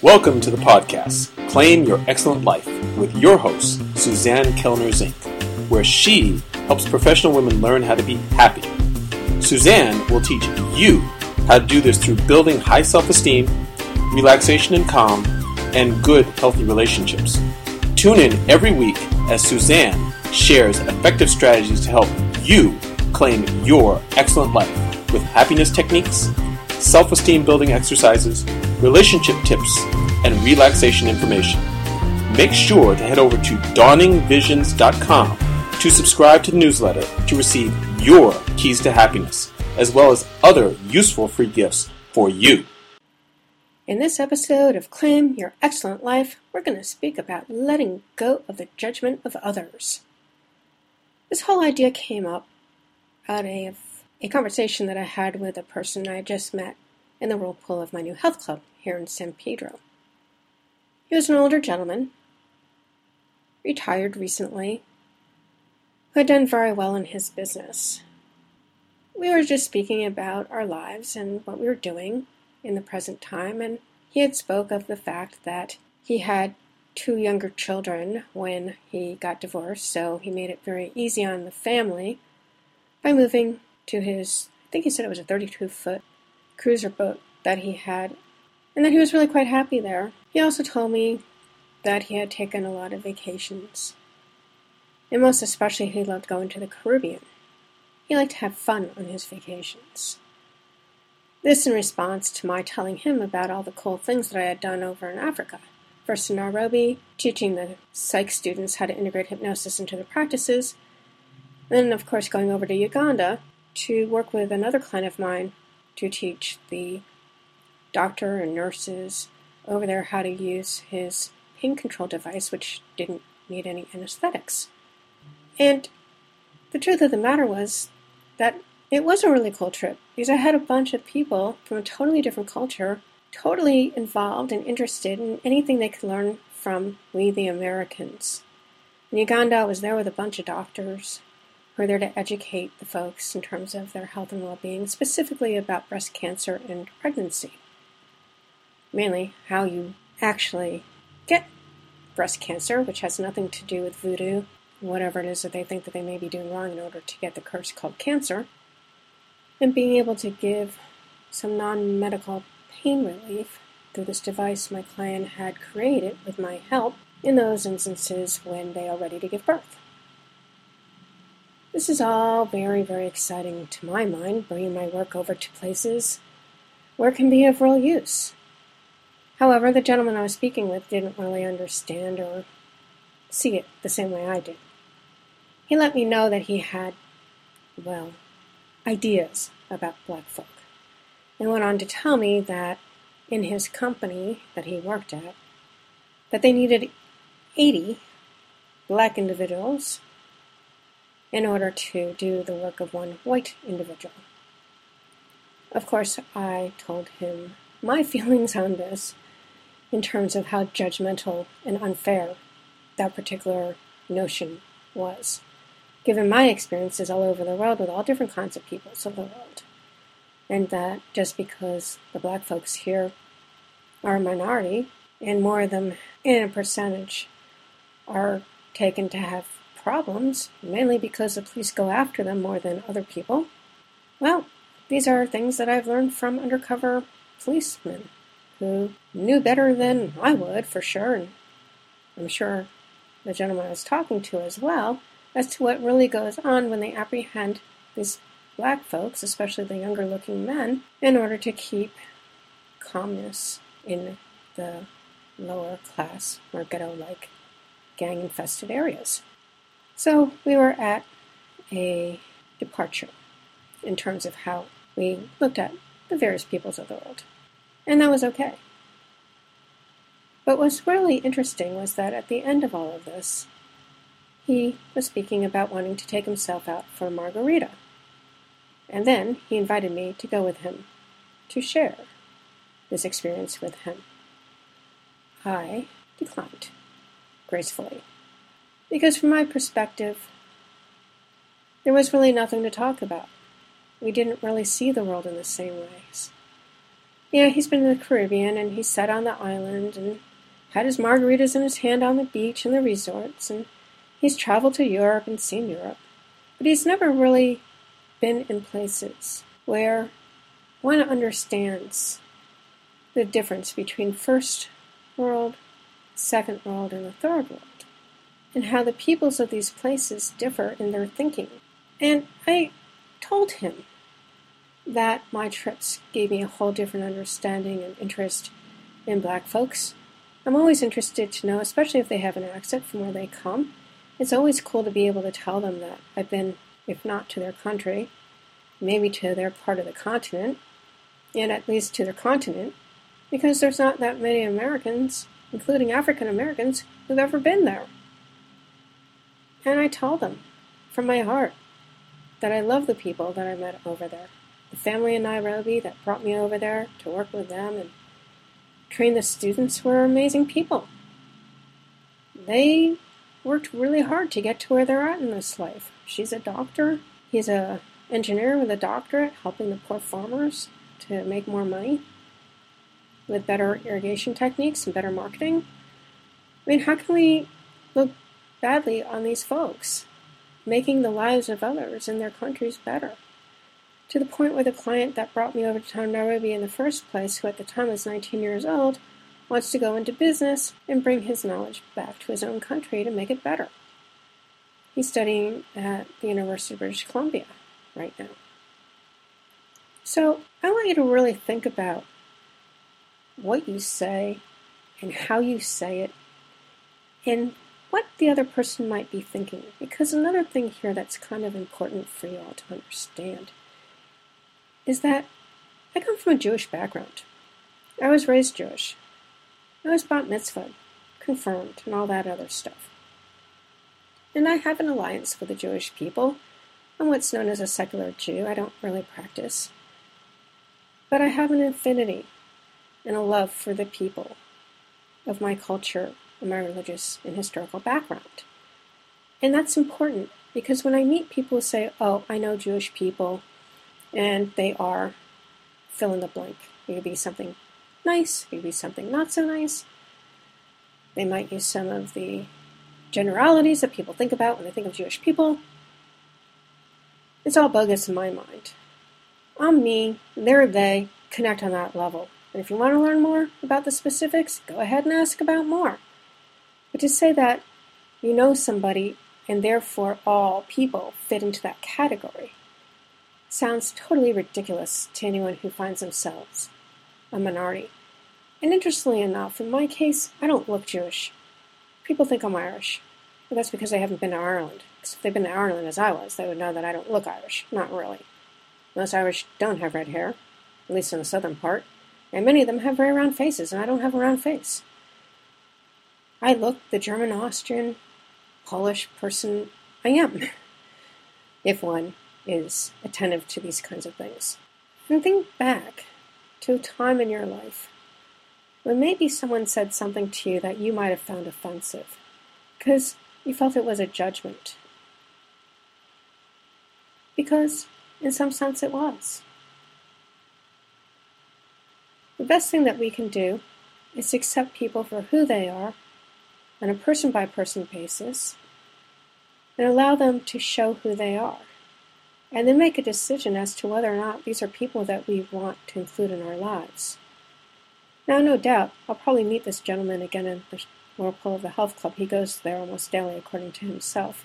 Welcome to the podcast, Claim Your Excellent Life, with your host, Suzanne Kellner Zink, where she helps professional women learn how to be happy. Suzanne will teach you how to do this through building high self-esteem, relaxation and calm, and good, healthy relationships. Tune in every week as Suzanne shares effective strategies to help you claim your excellent life with happiness techniques, self-esteem building exercises, relationship tips, and relaxation information. Make sure to head over to dawningvisions.com to subscribe to the newsletter to receive your keys to happiness, as well as other useful free gifts for you. In this episode of Claim Your Excellent Life, we're going to speak about letting go of the judgment of others. This whole idea came up out of a conversation that I had with a person I just met in the whirlpool of my new health club here in San Pedro. He was an older gentleman, retired recently, who had done very well in his business. We were just speaking about our lives and what we were doing in the present time, and he had spoke of the fact that he had 2 younger children when he got divorced, so he made it very easy on the family by moving to his, I think he said it was a 32-foot cruiser boat that he had, and that he was really quite happy there. He also told me that he had taken a lot of vacations, and most especially he loved going to the Caribbean. He liked to have fun on his vacations. This in response to my telling him about all the cool things that I had done over in Africa. First in Nairobi, teaching the psych students how to integrate hypnosis into their practices, and then of course going over to Uganda to work with another client of mine to teach the doctor and nurses over there how to use his pain control device, which didn't need any anesthetics. And the truth of the matter was that it was a really cool trip, because I had a bunch of people from a totally different culture, totally involved and interested in anything they could learn from we the Americans. In Uganda, I was there with a bunch of doctors who are there to educate the folks in terms of their health and well-being, specifically about breast cancer and pregnancy. Mainly how you actually get breast cancer, which has nothing to do with voodoo, whatever it is that they think that they may be doing wrong in order to get the curse called cancer, and being able to give some non-medical pain relief through this device my client had created with my help in those instances when they are ready to give birth. This is all very, very exciting to my mind, bringing my work over to places where it can be of real use. However, the gentleman I was speaking with didn't really understand or see it the same way I did. He let me know that he had, ideas about black folk, and went on to tell me that in his company that he worked at, that they needed 80 black individuals in order to do the work of one white individual. Of course, I told him my feelings on this in terms of how judgmental and unfair that particular notion was, given my experiences all over the world with all different kinds of peoples of the world, and that just because the black folks here are a minority, and more of them in a percentage are taken to have problems, mainly because the police go after them more than other people. Well, these are things that I've learned from undercover policemen who knew better than I would, for sure, and I'm sure the gentleman I was talking to as well, as to what really goes on when they apprehend these black folks, especially the younger-looking men, in order to keep calmness in the lower class or ghetto-like gang-infested areas. So we were at a departure in terms of how we looked at the various peoples of the world. And that was okay. But what's really interesting was that at the end of all of this, he was speaking about wanting to take himself out for a margarita. And then he invited me to go with him to share this experience with him. I declined gracefully, because from my perspective, there was really nothing to talk about. We didn't really see the world in the same ways. Yeah, he's been to the Caribbean, and he sat on the island and had his margaritas in his hand on the beach and the resorts, and he's traveled to Europe and seen Europe. But he's never really been in places where one understands the difference between first world, second world, and the third world, and how the peoples of these places differ in their thinking. And I told him that my trips gave me a whole different understanding and interest in black folks. I'm always interested to know, especially if they have an accent from where they come. It's always cool to be able to tell them that I've been, if not to their country, maybe to their part of the continent, and at least to their continent, because there's not that many Americans, including African Americans, who've ever been there. And I tell them from my heart that I love the people that I met over there. The family in Nairobi that brought me over there to work with them and train the students were amazing people. They worked really hard to get to where they're at in this life. She's a doctor. He's an engineer with a doctorate, helping the poor farmers to make more money with better irrigation techniques and better marketing. I mean, how can we look badly on these folks, making the lives of others in their countries better? To the point where the client that brought me over to Nairobi in the first place, who at the time was 19 years old, wants to go into business and bring his knowledge back to his own country to make it better. He's studying at the University of British Columbia right now. So I want you to really think about what you say and how you say it and what the other person might be thinking. Because another thing here that's kind of important for you all to understand is that I come from a Jewish background. I was raised Jewish. I was bat mitzvahed, confirmed, and all that other stuff. And I have an alliance with the Jewish people. I'm what's known as a secular Jew. I don't really practice. But I have an affinity and a love for the people of my culture and my religious and historical background. And that's important because when I meet people who say, oh, I know Jewish people, and they are fill in the blank. It could be something nice, it could be something not so nice. They might use some of the generalities that people think about when they think of Jewish people. It's all bogus in my mind. I'm me, they're they, connect on that level. And if you want to learn more about the specifics, go ahead and ask about more. But to say that you know somebody and therefore all people fit into that category sounds totally ridiculous to anyone who finds themselves a minority. And interestingly enough, in my case, I don't look Jewish. People think I'm Irish. But that's because they haven't been to Ireland. Because if they've been to Ireland as I was, they would know that I don't look Irish. Not really. Most Irish don't have red hair, at least in the southern part. And many of them have very round faces, and I don't have a round face. I look the German, Austrian, Polish person I am, if one is attentive to these kinds of things. And think back to a time in your life when maybe someone said something to you that you might have found offensive because you felt it was a judgment. Because, in some sense, it was. The best thing that we can do is accept people for who they are on a person-by-person basis and allow them to show who they are. And then make a decision as to whether or not these are people that we want to include in our lives. Now, no doubt, I'll probably meet this gentleman again in the whirlpool of the health club. He goes there almost daily, according to himself.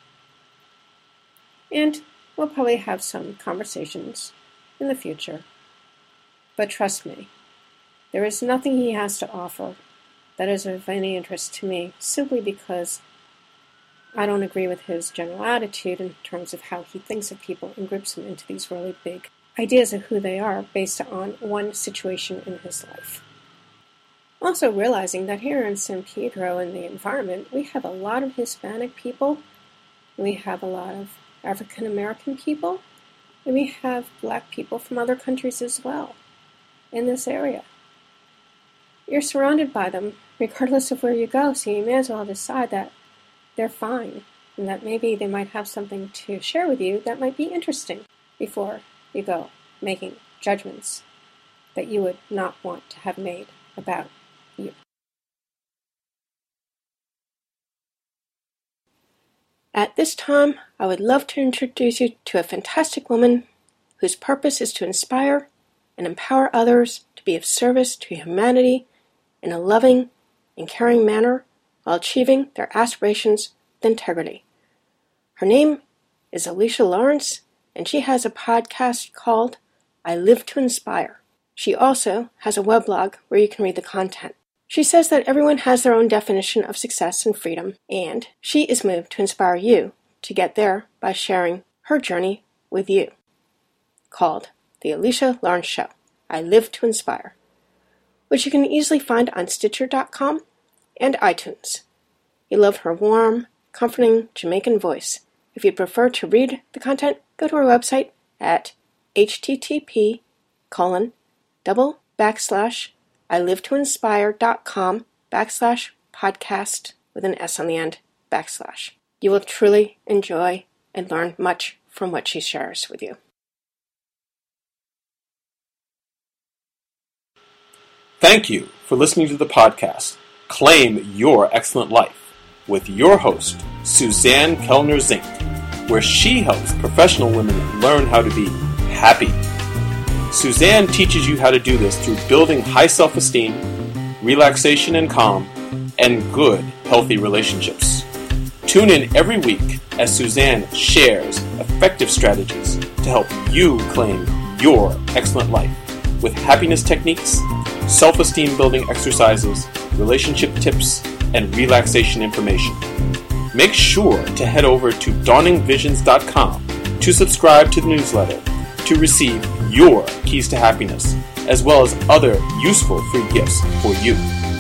And we'll probably have some conversations in the future. But trust me, there is nothing he has to offer that is of any interest to me simply because I don't agree with his general attitude in terms of how he thinks of people and groups them into these really big ideas of who they are based on one situation in his life. Also realizing that here in San Pedro in the environment, we have a lot of Hispanic people, we have a lot of African American people, and we have black people from other countries as well in this area. You're surrounded by them regardless of where you go, so you may as well decide that they're fine, and that maybe they might have something to share with you that might be interesting before you go making judgments that you would not want to have made about you. At this time, I would love to introduce you to a fantastic woman whose purpose is to inspire and empower others to be of service to humanity in a loving and caring manner while achieving their aspirations with integrity. Her name is Alicia Lawrence, and she has a podcast called I Live to Inspire. She also has a weblog where you can read the content. She says that everyone has their own definition of success and freedom, and she is moved to inspire you to get there by sharing her journey with you. Called The Alicia Lawrence Show, I Live to Inspire, which you can easily find on Stitcher.com and iTunes. You love her warm, comforting Jamaican voice. If you'd prefer to read the content, go to our website at http://ilivetoinspire.com/podcast with an S on the end, /. You will truly enjoy and learn much from what she shares with you. Thank you for listening to the podcast, Claim Your Excellent Life, with your host, Suzanne Kellner Zink, where she helps professional women learn how to be happy. Suzanne teaches you how to do this through building high self-esteem, relaxation and calm, and good, healthy relationships. Tune in every week as Suzanne shares effective strategies to help you claim your excellent life with happiness techniques, self-esteem building exercises, relationship tips, and relaxation information. Make sure to head over to dawningvisions.com to subscribe to the newsletter to receive your keys to happiness, as well as other useful free gifts for you.